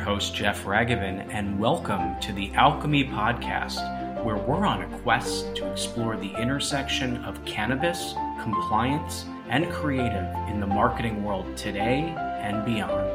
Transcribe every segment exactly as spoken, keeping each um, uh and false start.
host, Jeff Raghavan, and welcome to the Alchemy Podcast, where we're on a quest to explore the intersection of cannabis, compliance, and creative in the marketing world today and beyond.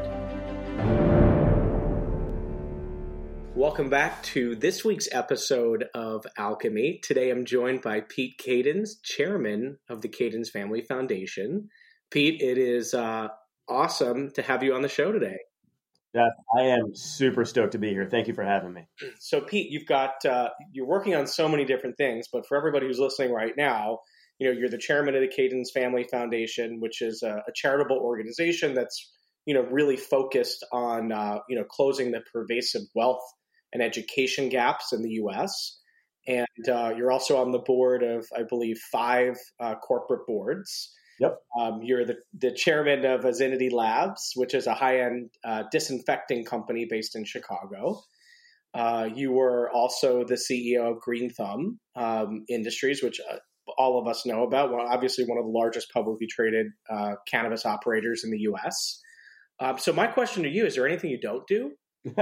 Welcome back to this week's episode of Alchemy. Today I'm joined by Pete Kadens, chairman of the Kadens Family Foundation. Pete, it is uh, awesome to have you on the show today. Jeff, I am super stoked to be here. Thank you for having me. So, Pete, you've got uh, you're working on so many different things, but for everybody who's listening right now, you know, you're the chairman of the Kadens Family Foundation, which is a, a charitable organization that's, you know, really focused on, uh, you know, closing the pervasive wealth and education gaps in the U S. And uh, you're also on the board of, I believe, five uh, corporate boards. Yep. Um, you're the, the chairman of Azinity Labs, which is a high-end uh, disinfecting company based in Chicago. Uh, you were also the C E O of Green Thumb um, Industries, which uh, all of us know about. Well, obviously one of the largest publicly traded uh, cannabis operators in the U S. Um, so my question to you, is there anything you don't do?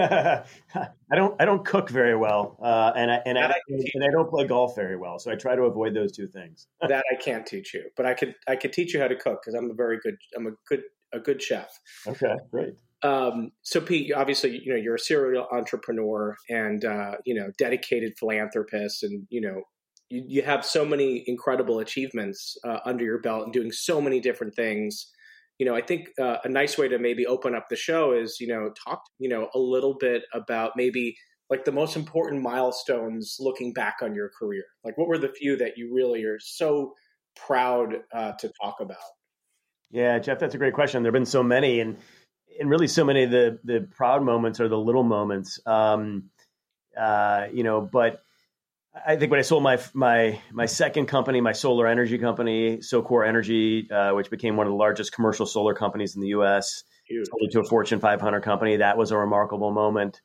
I don't. I don't cook very well, uh, and I and I, I and I don't play golf very well. So I try to avoid those two things. That I can't teach you, but I could. I could teach you how to cook because I'm a very good. I'm a good. A good chef. Okay, great. Um, so Pete, obviously, you know, you're a serial entrepreneur and uh, you know, dedicated philanthropist, and you know, you, you have so many incredible achievements uh, under your belt and doing so many different things. You know, I think uh, a nice way to maybe open up the show is, you know, talk, you know, a little bit about maybe like the most important milestones looking back on your career. Like, what were the few that you really are so proud uh, to talk about? Yeah, Jeff, that's a great question. There have been so many, and and really so many of the the proud moments are the little moments. Um, uh, you know, but I think when I sold my my my second company, my solar energy company, SoCore Energy, uh, which became one of the largest commercial solar companies in the U S, sold it to a Fortune five hundred company. That was a remarkable moment.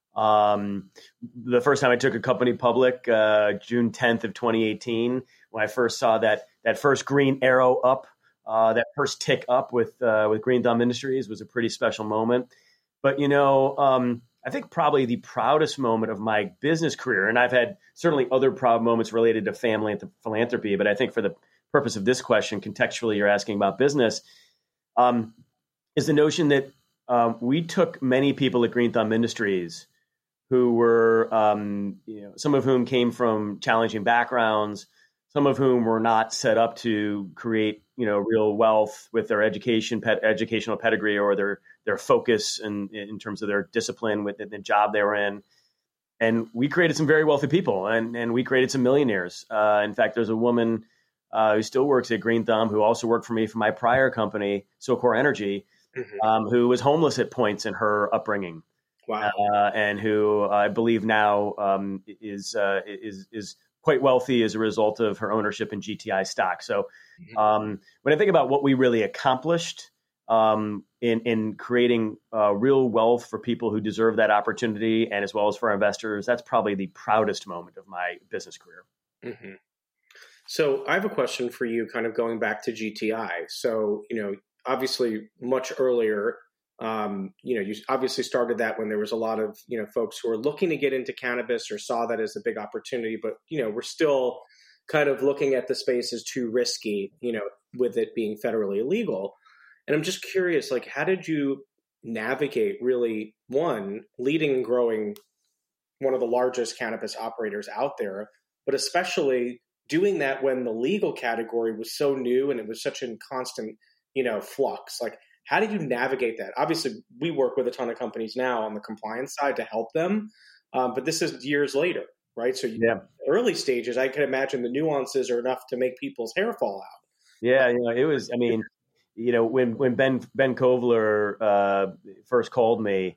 Um, the first time I took a company public, uh, June tenth of twenty eighteen, when I first saw that that first green arrow up, uh, that first tick up with uh, with Green Thumb Industries was a pretty special moment. But you know. Um, I think probably the proudest moment of my business career, and I've had certainly other proud moments related to family and to philanthropy, but I think for the purpose of this question, contextually, you're asking about business, um, is the notion that um, we took many people at Green Thumb Industries who were, um, you know, some of whom came from challenging backgrounds, some of whom were not set up to create, you know, real wealth with their education, pet, educational pedigree, or their their focus in, in terms of their discipline with the, the job they were in. And we created some very wealthy people, and, and we created some millionaires. Uh, in fact, there's a woman uh, who still works at Green Thumb, who also worked for me for my prior company, SoCore Energy, mm-hmm. um, who was homeless at points in her upbringing. Wow. Uh, and who uh, I believe now um, is, uh, is, is quite wealthy as a result of her ownership in G T I stock. So um, when I think about what we really accomplished, Um, in, in creating uh, real wealth for people who deserve that opportunity, and as well as for our investors, that's probably the proudest moment of my business career. Mm-hmm. So I have a question for you, kind of going back to G T I. So, you know, obviously much earlier, um, you know, you obviously started that when there was a lot of, you know, folks who were looking to get into cannabis or saw that as a big opportunity, but, you know, we're still kind of looking at the space as too risky, you know, with it being federally illegal. And I'm just curious, like, how did you navigate really, one, leading and growing one of the largest cannabis operators out there, but especially doing that when the legal category was so new and it was such in constant, you know, flux? Like, how did you navigate that? Obviously, we work with a ton of companies now on the compliance side to help them, um, but this is years later, right? So yeah. Early stages, I can imagine the nuances are enough to make people's hair fall out. Yeah, you know, it was, I mean, you know, when, when Ben, Ben Kovler uh, first called me,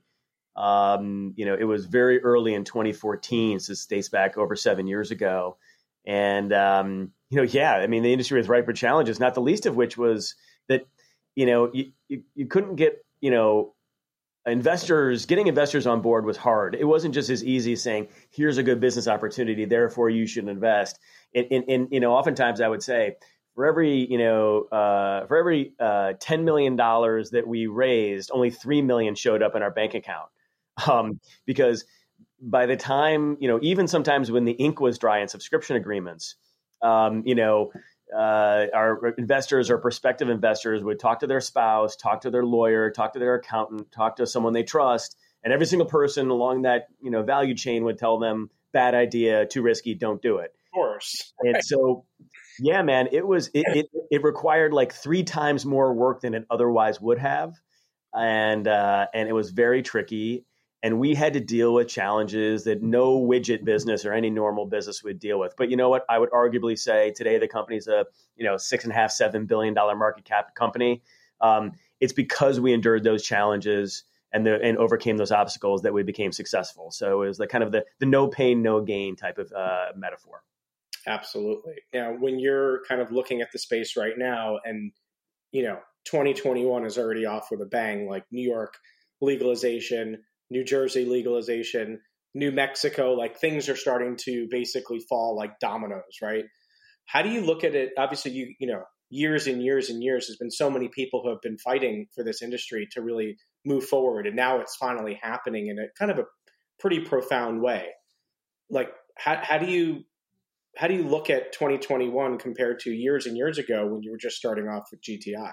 um, you know, it was very early in twenty fourteen. So this dates back over seven years ago. And, um, you know, yeah, I mean, the industry was ripe for challenges, not the least of which was that, you know, you, you, you couldn't get, you know, investors, getting investors on board was hard. It wasn't just as easy as saying, here's a good business opportunity, therefore you should invest. And, and, and you know, oftentimes I would say, for every, you know, uh, for every uh, ten million dollars that we raised, only three million dollars showed up in our bank account. um, because by the time, you know, even sometimes when the ink was dry in subscription agreements, um, you know, uh, our investors or prospective investors would talk to their spouse, talk to their lawyer, talk to their accountant, talk to someone they trust. And every single person along that, you know, value chain would tell them, bad idea, too risky, don't do it. Of course. Right. And so, yeah, man, it was, it, it, it required like three times more work than it otherwise would have. And, uh, and it was very tricky. And we had to deal with challenges that no widget business or any normal business would deal with. But you know what? I would arguably say today the company's a, you know, six and a half, seven billion dollar market cap company. Um, it's because we endured those challenges and the, and overcame those obstacles that we became successful. So it was the kind of the, the no pain, no gain type of uh, metaphor. Absolutely. Now, when you're kind of looking at the space right now and, you know, twenty twenty-one is already off with a bang, like New York legalization, New Jersey legalization, New Mexico, like things are starting to basically fall like dominoes, right? How do you look at it? Obviously, you, you know, years and years and years, there's been so many people who have been fighting for this industry to really move forward. And now it's finally happening in a kind of a pretty profound way. Like, how, how do you, how do you look at twenty twenty-one compared to years and years ago when you were just starting off with G T I?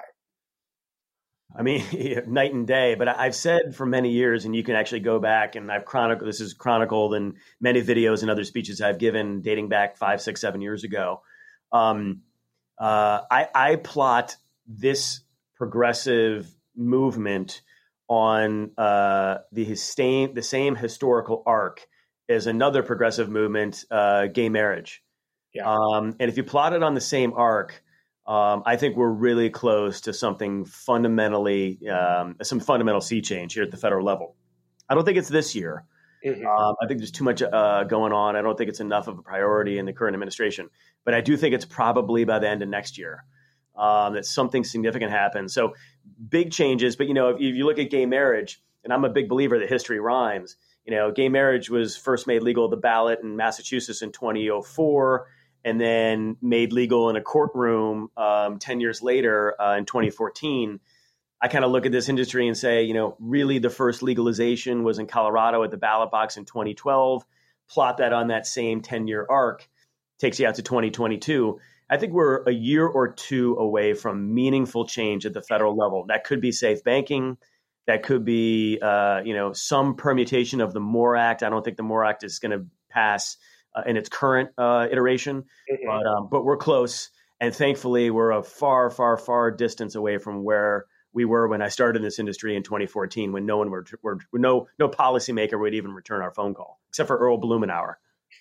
I mean, night and day, but I've said for many years, and you can actually go back and I've chronicled, this is chronicled in many videos and other speeches I've given dating back five, six, seven years ago. Um, uh, I, I plot this progressive movement on uh, the same, the same historical arc as another progressive movement, uh, gay marriage. Yeah. Um, and if you plot it on the same arc, um, I think we're really close to something fundamentally, um, some fundamental sea change here at the federal level. I don't think it's this year. Mm-hmm. Um, I think there's too much uh, going on. I don't think it's enough of a priority in the current administration. But I do think it's probably by the end of next year um, that something significant happens. So big changes. But, you know, if you, if you look at gay marriage, and I'm a big believer that history rhymes, you know, gay marriage was first made legal at the ballot in Massachusetts in twenty oh four. And then made legal in a courtroom um, ten years later uh, in twenty fourteen. I kind of look at this industry and say, you know, really the first legalization was in Colorado at the ballot box in twenty twelve. Plot that on that same ten-year arc, takes you out to twenty twenty-two. I think we're a year or two away from meaningful change at the federal level. That could be safe banking. That could be, uh, you know, some permutation of the MORE Act. I don't think the MORE Act is going to pass Uh, in its current uh, iteration, mm-hmm. but um, but we're close, and thankfully we're a far, far, far distance away from where we were when I started in this industry in twenty fourteen, when no one were, were no no policymaker would even return our phone call, except for Earl Blumenauer.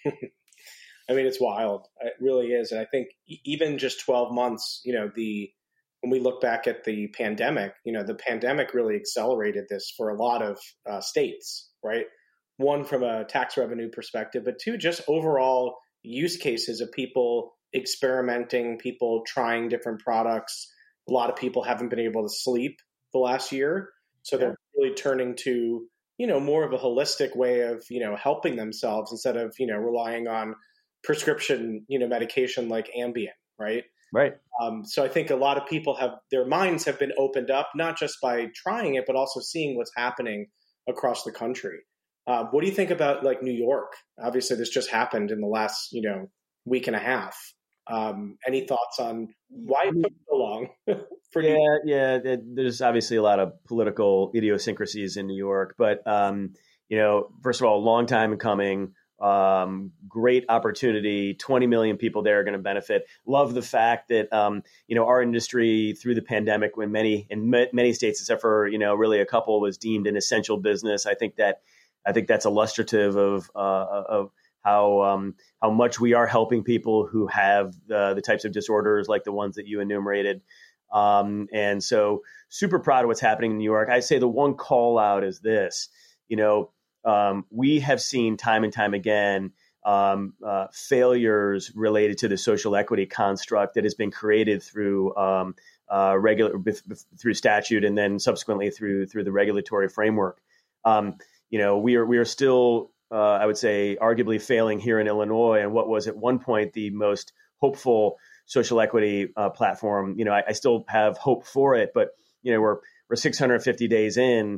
I mean, it's wild. It really is, and I think even just twelve months, you know, the when we look back at the pandemic, you know, the pandemic really accelerated this for a lot of uh, states, right? One, from a tax revenue perspective, but two, just overall use cases of people experimenting, people trying different products. A lot of people haven't been able to sleep the last year. So they're really turning to, you know, more of a holistic way of, you know, helping themselves instead of, you know, relying on prescription, you know, medication like Ambien, right? Right. Um, so I think a lot of people have, their minds have been opened up, not just by trying it, but also seeing what's happening across the country. Uh, what do you think about like New York? Obviously, this just happened in the last, you know, week and a half. Um, any thoughts on why it took so long? for yeah, New- yeah. There's obviously a lot of political idiosyncrasies in New York, but um, you know, first of all, long time coming. Um, great opportunity. twenty million people there are going to benefit. Love the fact that um, you know, our industry through the pandemic, when many in ma- many states, except for you know, really a couple, was deemed an essential business. I think that. I think that's illustrative of uh, of how um, how much we are helping people who have the, the types of disorders like the ones that you enumerated. Um, and so super proud of what's happening in New York. I say the one call out is this, you know, um, we have seen time and time again um, uh, failures related to the social equity construct that has been created through um, uh, regular through statute and then subsequently through through the regulatory framework. Um, You know, we are we are still, uh, I would say, arguably failing here in Illinois, and what was at one point the most hopeful social equity uh, platform. You know, I, I still have hope for it, but you know, we're we're six hundred fifty days in,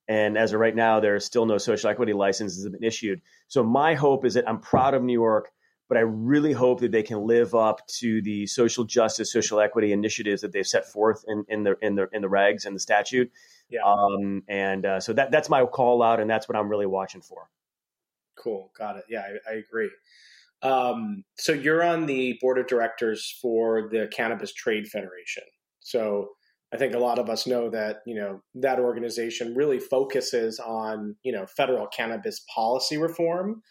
And as of right now, there is still no social equity licenses have been issued. So my hope is that I'm proud of New York, but I really hope that they can live up to the social justice, social equity initiatives that they've set forth in, in the in the in the regs and the statute. Yeah. Um, and uh, so that that's my call out, and that's what I'm really watching for. Cool. Got it. Yeah, I, I agree. Um, so you're on the board of directors for the Cannabis Trade Federation. So I think a lot of us know that, you know, that organization really focuses on, you know, federal cannabis policy reform.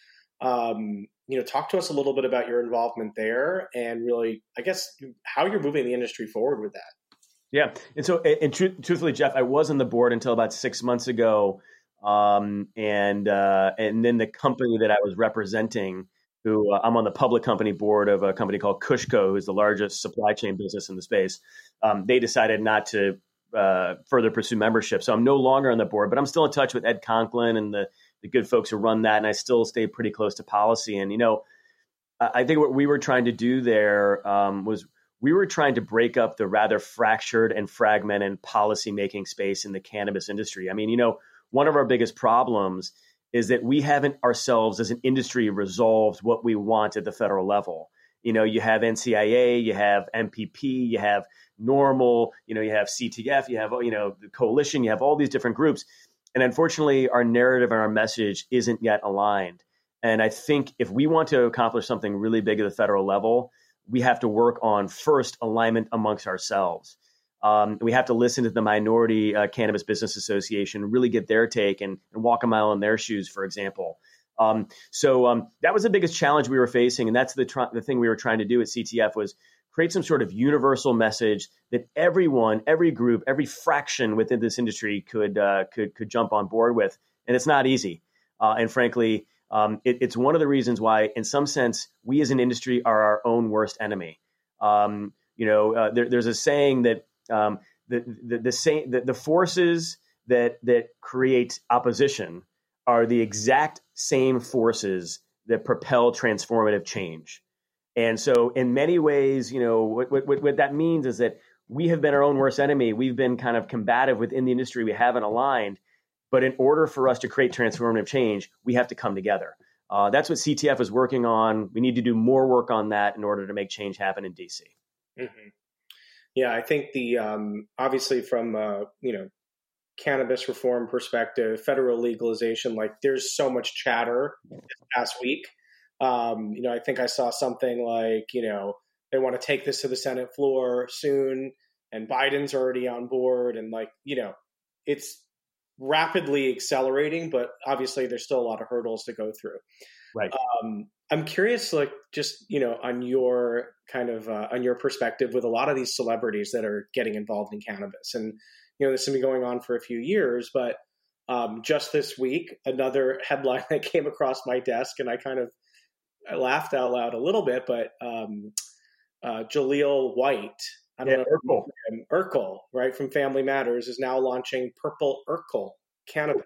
Um, you know, talk to us a little bit about your involvement there and really, I guess, how you're moving the industry forward with that. Yeah. And so, and tr- truthfully, Jeff, I was on the board until about six months ago. Um, and, uh, and then the company that I was representing, who uh, I'm on the public company board of a company called Kushco, who's the largest supply chain business in the space. Um, they decided not to uh, further pursue membership. So I'm no longer on the board, but I'm still in touch with Ed Conklin and the, the good folks who run that. And I still stay pretty close to policy. And, you know, I think what we were trying to do there um, was we were trying to break up the rather fractured and fragmented policymaking space in the cannabis industry. I mean, you know, one of our biggest problems is that we haven't ourselves as an industry resolved what we want at the federal level. You know, you have N C I A, you have M P P, you have NORML, you know, you have C T F, you have, you know, the coalition, you have all these different groups. And unfortunately, our narrative and our message isn't yet aligned. And I think if we want to accomplish something really big at the federal level, we have to work on first alignment amongst ourselves. Um, we have to listen to the Minority uh, Cannabis Business Association, really get their take and, and walk a mile in their shoes, for example. Um, so um, that was the biggest challenge we were facing. And that's the, tr- the thing we were trying to do at C T F was create some sort of universal message that everyone, every group, every fraction within this industry could uh, could could jump on board with. And it's not easy. Uh, and frankly, um, it, it's one of the reasons why, in some sense, we as an industry are our own worst enemy. Um, you know, uh, there, there's a saying that Um, the the the, same, the the forces that that create opposition are the exact same forces that propel transformative change. And so, in many ways, you know, what what what that means is that we have been our own worst enemy. We've been kind of combative within the industry. We haven't aligned. But in order for us to create transformative change, we have to come together. Uh, that's what C T F is working on. We need to do more work on that in order to make change happen in D C. Mm-hmm. Yeah, I think the um, obviously from uh, you know cannabis reform perspective, federal legalization, like there's so much chatter this past week. Um, you know, I think I saw something like you know they want to take this to the Senate floor soon, and Biden's already on board, and like you know it's rapidly accelerating, but obviously there's still a lot of hurdles to go through. Right. Um, I'm curious, like, just, you know, on your kind of, uh, on your perspective with a lot of these celebrities that are getting involved in cannabis. And, you know, this has been going on for a few years, but um, just this week, another headline that came across my desk, and I kind of I laughed out loud a little bit, but um, uh, Jaleel White, I don't yeah, know, Urkel. Urkel, right, from Family Matters, is now launching Purple Urkel cannabis.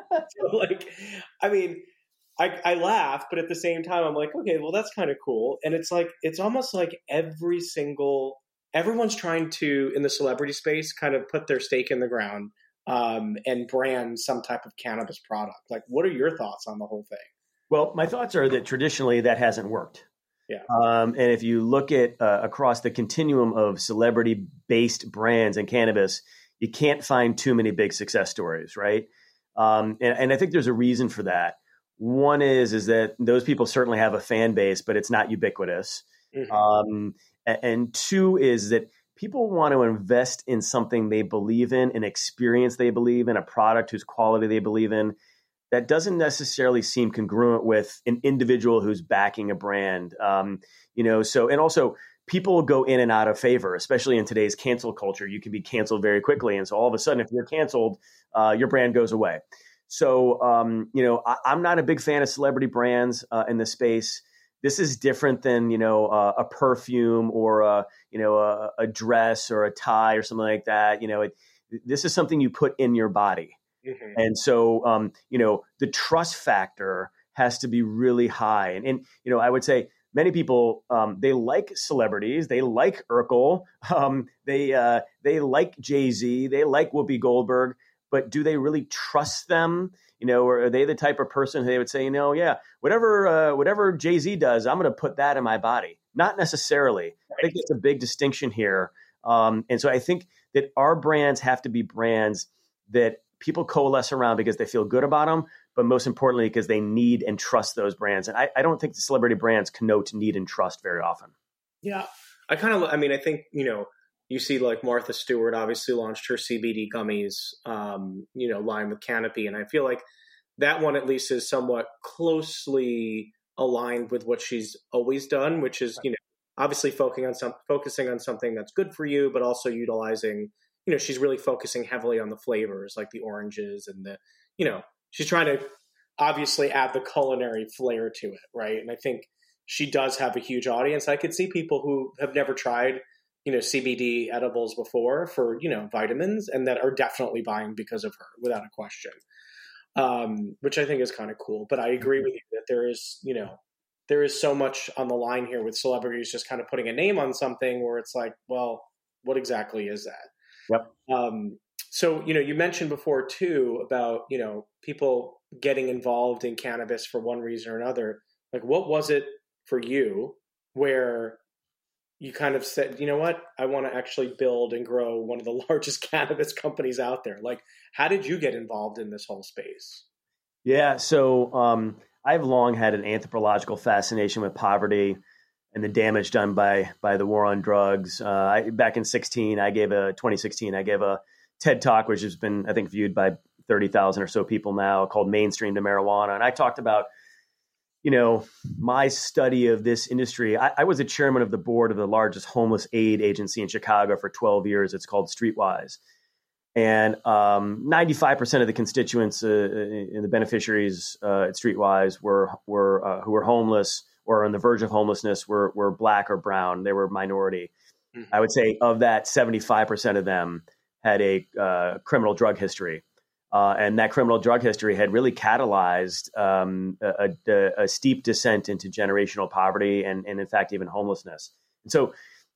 So, like, I mean, I, I laugh, but at the same time, I'm like, okay, well, that's kind of cool. And it's like, it's almost like every single, everyone's trying to, in the celebrity space, kind of put their stake in the ground um, and brand some type of cannabis product. Like, what are your thoughts on the whole thing? Well, my thoughts are that traditionally that hasn't worked. Yeah. Um, and if you look at uh, across the continuum of celebrity-based brands in cannabis, you can't find too many big success stories, right? Um, and, and I think there's a reason for that. One is is that those people certainly have a fan base, but it's not ubiquitous. Mm-hmm. Um, and, and two is that people want to invest in something they believe in, an experience they believe in, a product whose quality they believe in. That doesn't necessarily seem congruent with an individual who's backing a brand. Um, you know, so and also people go in and out of favor, especially in today's cancel culture. You can be canceled very quickly, and so all of a sudden, if you're canceled, uh, your brand goes away. So, um, you know, I, I'm not a big fan of celebrity brands uh, in this space. This is different than, you know, uh, a perfume or, a, you know, a, a dress or a tie or something like that. You know, it, this is something you put in your body. Mm-hmm. And so, um, you know, the trust factor has to be really high. And, and you know, I would say many people, um, they like celebrities. They like Urkel. Um, they uh, they like Jay-Z. They like Whoopi Goldberg. but do they really trust them? You know, or are they the type of person who they would say, you know, yeah, whatever, uh, whatever Jay-Z does, I'm going to put that in my body. Not necessarily. I think that's a big distinction here. Um, and so I think that our brands have to be brands that people coalesce around because they feel good about them, but most importantly, because they need and trust those brands. And I, I don't think the celebrity brands connote need and trust very often. Yeah. I kind of, I mean, I think, you know, you see like Martha Stewart obviously launched her C B D gummies, um, you know, line with Canopy. And I feel like that one at least is somewhat closely aligned with what she's always done, which is, you know, obviously focusing on some, focusing on something that's good for you, but also utilizing, you know, she's really focusing heavily on the flavors like the oranges and the, you know, she's trying to obviously add the culinary flair to it. Right. And I think she does have a huge audience. I could see people who have never tried, you know, C B D edibles before for, you know, vitamins and that are definitely buying because of her without a question. Um, which I think is kind of cool. But I agree with you that there is, you know, there is so much on the line here with celebrities just kind of putting a name on something where it's like, well, what exactly is that? Yep. Um, so, you know, you mentioned before too about, you know, people getting involved in cannabis for one reason or another. Like, what was it for you where you kind of said, you know what, I want to actually build and grow one of the largest cannabis companies out there? Like, how did you get involved in this whole space? Yeah. So um, I've long had an anthropological fascination with poverty and the damage done by by the war on drugs. Uh, I, back in sixteen, I gave a twenty sixteen, I gave a TED Talk, which has been, I think, viewed by thirty thousand or so people now, called Mainstream to Marijuana. And I talked about, you know, my study of this industry. I, I was a chairman of the board of the largest homeless aid agency in Chicago for twelve years. It's called Streetwise. And um, ninety-five percent of the constituents uh, and the beneficiaries uh, at Streetwise were were uh, who were homeless or on the verge of homelessness were were Black or brown. They were minority. Mm-hmm. I would say of that, seventy-five percent of them had a uh, criminal drug history. Uh, and that criminal drug history had really catalyzed um, a, a, a steep descent into generational poverty and, and, in fact, even homelessness. And so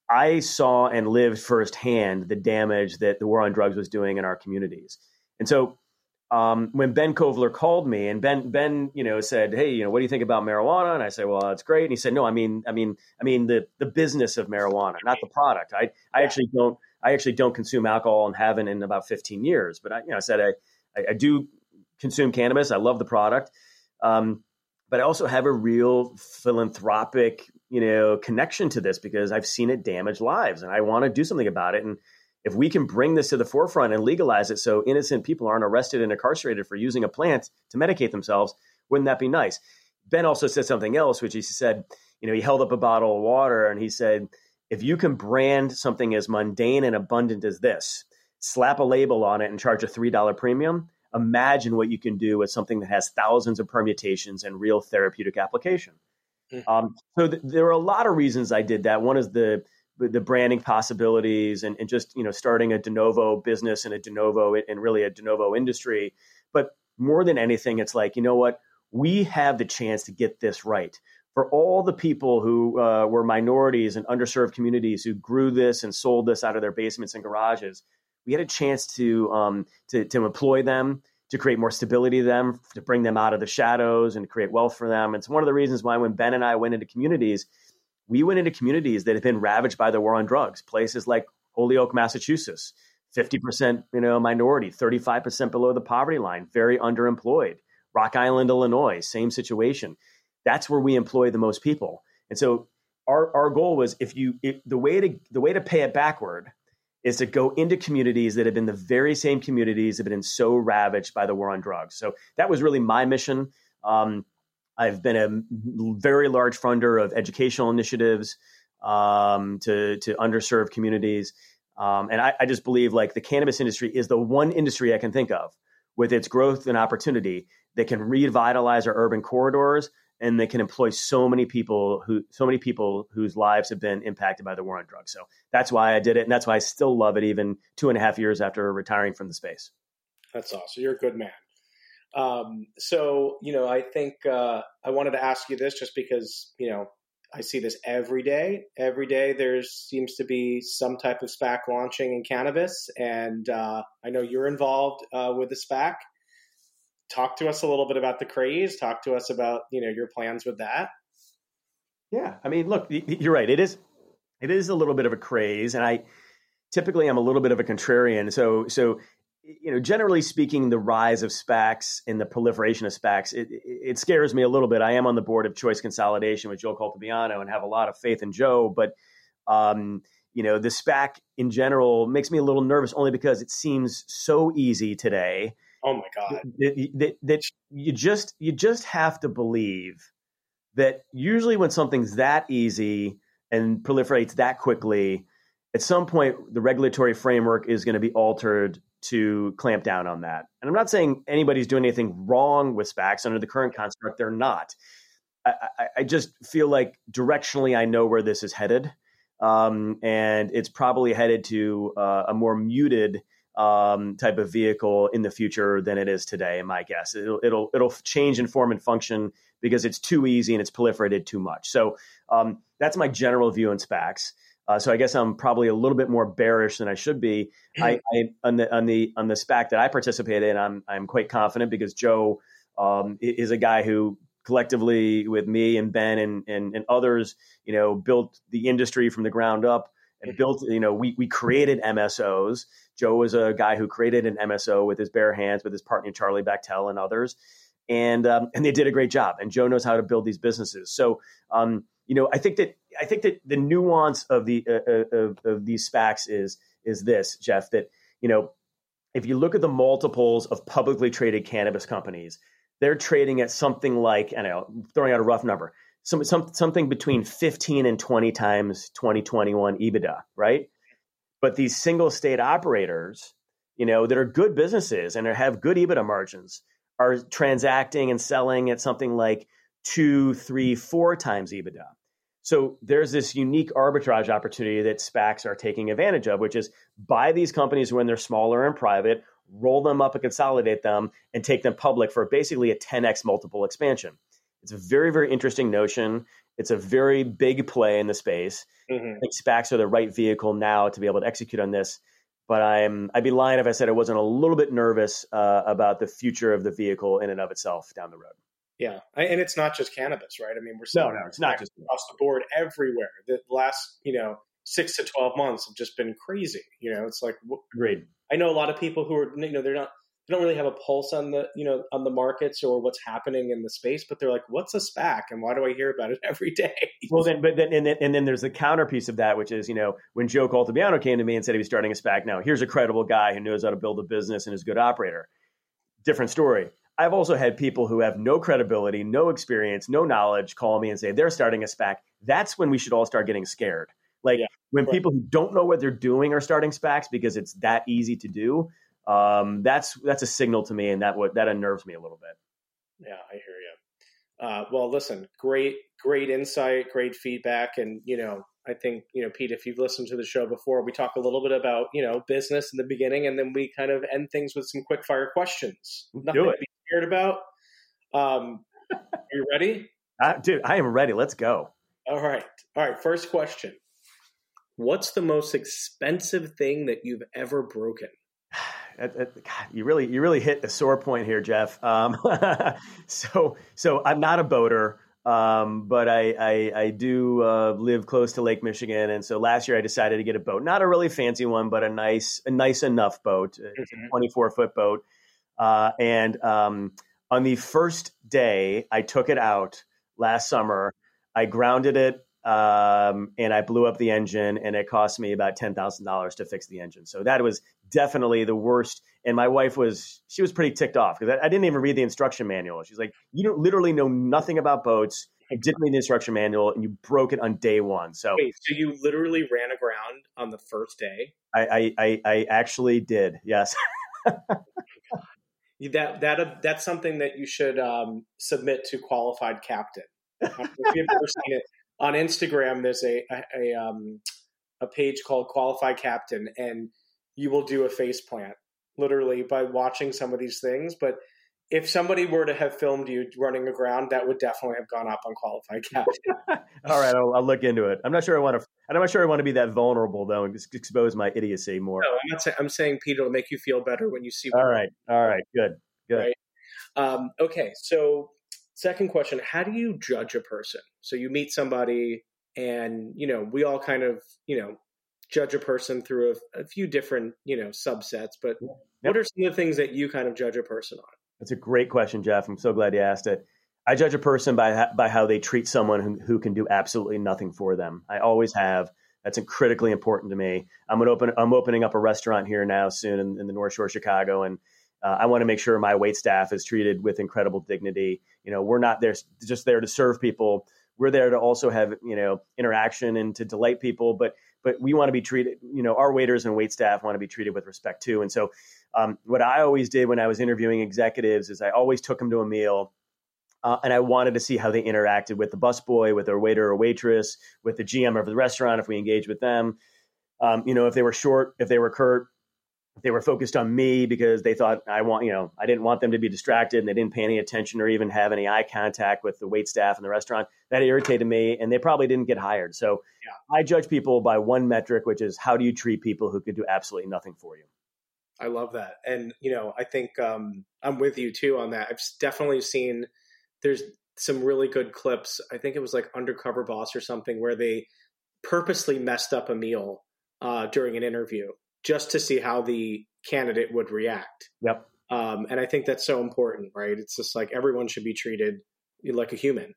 I saw and lived firsthand the damage that the war on drugs was doing in our communities. And so um, when Ben Kovler called me and Ben, Ben, you know, said, hey, you know, what do you think about marijuana? And I said, well, that's great. And he said, no, I mean, I mean, I mean, the, the business of marijuana, not the product. I, I actually don't, I actually don't consume alcohol and haven't in about fifteen years. But I, you know, I said, I, I, I do consume cannabis. I love the product. Um, but I also have a real philanthropic, you know, connection to this because I've seen it damage lives and I want to do something about it. And if we can bring this to the forefront and legalize it so innocent people aren't arrested and incarcerated for using a plant to medicate themselves, wouldn't that be nice? Ben also said something else, which he said, you know, he held up a bottle of water and he said, if you can brand something as mundane and abundant as this, slap a label on it and charge a three dollar premium, imagine what you can do with something that has thousands of permutations and real therapeutic application. Mm-hmm. Um, so th- there are a lot of reasons I did that. One is the the branding possibilities and, and just, you know, starting a de novo business and a de novo and really a de novo industry. But more than anything, it's like, you know what, we have the chance to get this right. For all the people who uh, were minorities and underserved communities who grew this and sold this out of their basements and garages, we had a chance to um, to, to employ them, to create more stability to them, to bring them out of the shadows and create wealth for them. It's one of the reasons why when Ben and I went into communities, we went into communities that have been ravaged by the war on drugs, places like Holyoke, Massachusetts, fifty percent, you know, minority, thirty-five percent below the poverty line, very underemployed. Rock Island, Illinois, same situation. That's where we employ the most people. And so our, our goal was if you if the way to the way to pay it backward is to go into communities that have been the very same communities that have been so ravaged by the war on drugs. So that was really my mission. Um, I've been a very large funder of educational initiatives um, to, to underserved communities. Um, and I, I just believe like the cannabis industry is the one industry I can think of with its growth and opportunity that can revitalize our urban corridors and they can employ so many people who, so many people whose lives have been impacted by the war on drugs. So that's why I did it. And that's why I still love it, even two and a half years after retiring from the space. That's awesome. You're a good man. Um, so, you know, I think uh, I wanted to ask you this just because, you know, I see this every day. Every day there seems to be some type of SPAC launching in cannabis. And uh, I know you're involved uh, with the SPAC. Talk to us a little bit about the craze. Talk to us about, you know, your plans with that. Yeah. I mean, look, you're right. It is, it is a little bit of a craze. And I typically I'm a little bit of a contrarian. So, so, you know, generally speaking, the rise of SPACs and the proliferation of SPACs, it, it scares me a little bit. I am on the board of Choice Consolidation with Joe Caltabiano and have a lot of faith in Joe. But, um, you know, the SPAC in general makes me a little nervous only because it seems so easy today. Oh, my God. That, that, that you just you just have to believe that usually when something's that easy and proliferates that quickly, at some point, the regulatory framework is going to be altered to clamp down on that. And I'm not saying anybody's doing anything wrong with SPACs under the current construct. They're not. I, I, I just feel like directionally, I know where this is headed. Um, and it's probably headed to uh, a more muted um, type of vehicle in the future than it is today, in my guess. It'll, it'll, it'll change in form and function because it's too easy and it's proliferated too much. So um, that's my general view on SPACs. Uh, so I guess I'm probably a little bit more bearish than I should be. I, I on the on the on the SPAC that I participated in, I'm I'm quite confident because Joe um, is a guy who collectively with me and Ben and, and and others, you know, built the industry from the ground up and built. You know, we we created M S Os. Joe was a guy who created an M S O with his bare hands with his partner Charlie Bechtel and others, and um, and they did a great job. And Joe knows how to build these businesses. So. Um, You know, I think that I think that the nuance of the uh, of, of these SPACs is is this, Jeff. That you know, if you look at the multiples of publicly traded cannabis companies, they're trading at something like, I don't know, throwing out a rough number, some, some something between fifteen and twenty times twenty twenty-one EBITDA, right? But these single state operators, you know, that are good businesses and have good EBITDA margins, are transacting and selling at something like two, three, four times EBITDA. So there's this unique arbitrage opportunity that SPACs are taking advantage of, which is buy these companies when they're smaller and private, roll them up and consolidate them, and take them public for basically a ten x multiple expansion. It's a very, very interesting notion. It's a very big play in the space. Mm-hmm. I think SPACs are the right vehicle now to be able to execute on this. But I'm, I'd be lying if I said I wasn't a little bit nervous uh, about the future of the vehicle in and of itself down the road. Yeah, and it's not just cannabis, right? I mean, we're seeing no, no, it's not just across the board everywhere. The last, you know, six to twelve months have just been crazy. You know, it's like, agreed. I know a lot of people who are, you know, they're not, they don't really have a pulse on the, you know, on the markets or what's happening in the space, but they're like, what's a SPAC and why do I hear about it every day? Well, then, but then, and then, and then there's the counter piece of that, which is, you know, when Joe Caltabiano came to me and said he was starting a SPAC, now here's a credible guy who knows how to build a business and is a good operator. Different story. I've also had people who have no credibility, no experience, no knowledge call me and say they're starting a SPAC. That's when we should all start getting scared. Like yeah, when right. people who don't know what they're doing are starting SPACs because it's that easy to do. Um, that's that's a signal to me, and that what that unnerves me a little bit. Yeah, I hear you. Uh, well, listen, great, great insight, great feedback, and you know, I think you know, Pete, if you've listened to the show before, we talk a little bit about you know business in the beginning, and then we kind of end things with some quick fire questions. Nothing do it. To be scared about. Um, are you ready? Uh, dude, I am ready. Let's go. All right, all right. First question: what's the most expensive thing that you've ever broken? God, you really, you really hit a sore point here, Jeff. Um, so, so I'm not a boater, um, but I, I, I do uh, live close to Lake Michigan, and so last year I decided to get a boat, not a really fancy one, but a nice, a nice enough boat. It's a twenty-four foot boat, uh, and um, on the first day I took it out last summer, I grounded it. Um, and I blew up the engine, and it cost me about ten thousand dollars to fix the engine. So that was definitely the worst. And my wife was, she was pretty ticked off because I, I didn't even read the instruction manual. She's like, you don't literally know nothing about boats. You didn't read the instruction manual and you broke it on day one. So, wait, so you literally ran aground on the first day? I, I, I, I actually did. Yes. that, that, that's something that you should um, submit to Qualified Captain. I don't know if you've ever seen it. On Instagram, there's a a, a um a page called Qualified Captain, and you will do a face plant literally by watching some of these things. But if somebody were to have filmed you running aground, that would definitely have gone up on Qualified Captain. All right, I'll, I'll look into it. I'm not sure I want to. I'm not sure I want to be that vulnerable though, and just expose my idiocy more. No, I'm not saying. I'm saying, Peter, it'll make you feel better when you see. All right, all right, good, good. Right? Um, okay, so second question: how do you judge a person? So you meet somebody, and you know, we all kind of, you know, judge a person through a, a few different, you know, subsets. But yep. What are some of the things that you kind of judge a person on? That's a great question, Jeff. I'm so glad you asked it. I judge a person by by how they treat someone who, who can do absolutely nothing for them. I always have. That's critically important to me. I'm gonna open. I'm opening up a restaurant here now soon in, in the North Shore of Chicago, and uh, I want to make sure my wait staff is treated with incredible dignity. You know, we're not there just there to serve people. We're there to also have, you know, interaction and to delight people. But but we want to be treated. You know, our waiters and wait staff want to be treated with respect too. And so, um, what I always did when I was interviewing executives is I always took them to a meal. Uh, and I wanted to see how they interacted with the busboy, with their waiter or waitress, with the G M of the restaurant, if we engaged with them. Um, you know, if they were short, if they were curt, if they were focused on me because they thought I want, you know, I didn't want them to be distracted and they didn't pay any attention or even have any eye contact with the wait staff in the restaurant. That irritated me, and they probably didn't get hired. So yeah. I judge people by one metric, which is how do you treat people who could do absolutely nothing for you? I love that. And, you know, I think um, I'm with you too on that. I've definitely seen there's some really good clips. I think it was like Undercover Boss or something where they purposely messed up a meal uh, during an interview just to see how the candidate would react. Yep. Um, and I think that's so important, right? It's just like everyone should be treated like a human.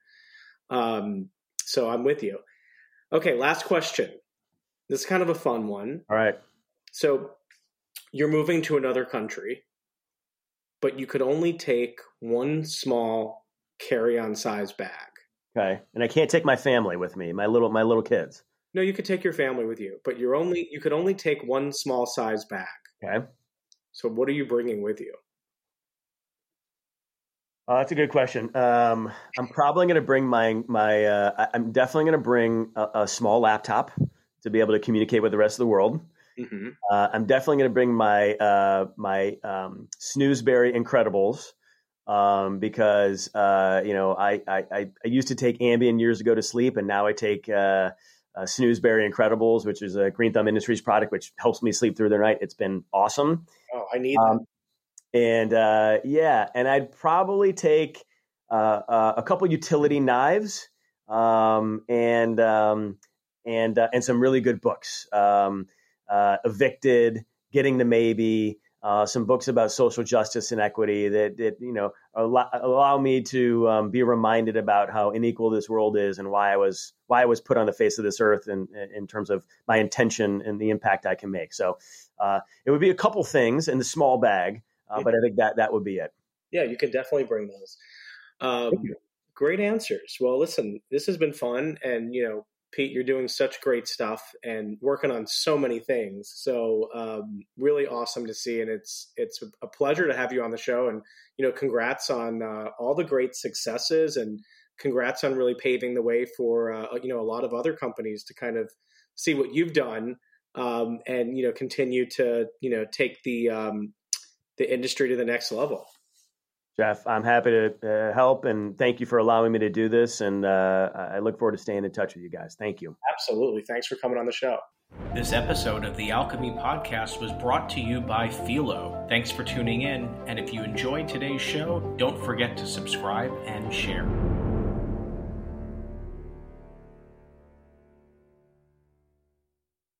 Um, so I'm with you. Okay, last question. This is kind of a fun one. All right. So you're moving to another country, but you could only take one small carry-on size bag. Okay. And I can't take my family with me, my little my little kids. No, you could take your family with you, but you're only you could only take one small size bag. Okay. So what are you bringing with you? Uh, that's a good question. Um, I'm probably going to bring my my. Uh, I'm definitely going to bring a, a small laptop to be able to communicate with the rest of the world. Mm-hmm. Uh, I'm definitely going to bring my uh, my um, Snoozeberry Incredibles. Um, because, uh, you know, I, I, I used to take Ambien years ago to sleep, and now I take, uh, uh Snoozeberry Incredibles, which is a Green Thumb Industries product, which helps me sleep through the night. It's been awesome. Oh, I need um, that. And, uh, yeah, and I'd probably take, uh, uh a couple utility knives, um, and, um, and, uh, and some really good books, um, uh, Evicted, Getting to Maybe, Uh, some books about social justice and equity that, that you know, allow, allow me to um, be reminded about how unequal this world is and why I was why I was put on the face of this earth in, in terms of my intention and the impact I can make. So uh, it would be a couple things in the small bag, uh, but I think that that would be it. Yeah, you can definitely bring those. Um, great answers. Well, listen, this has been fun, and you know, Pete, you're doing such great stuff and working on so many things. So um, really awesome to see. And it's it's a pleasure to have you on the show. And, you know, congrats on uh, all the great successes, and congrats on really paving the way for, uh, you know, a lot of other companies to kind of see what you've done um, and, you know, continue to, you know, take the um, the industry to the next level. Jeff, I'm happy to uh, help, and thank you for allowing me to do this. And uh, I look forward to staying in touch with you guys. Thank you. Absolutely. Thanks for coming on the show. This episode of the Alchemy Podcast was brought to you by Philo. Thanks for tuning in. And if you enjoyed today's show, don't forget to subscribe and share.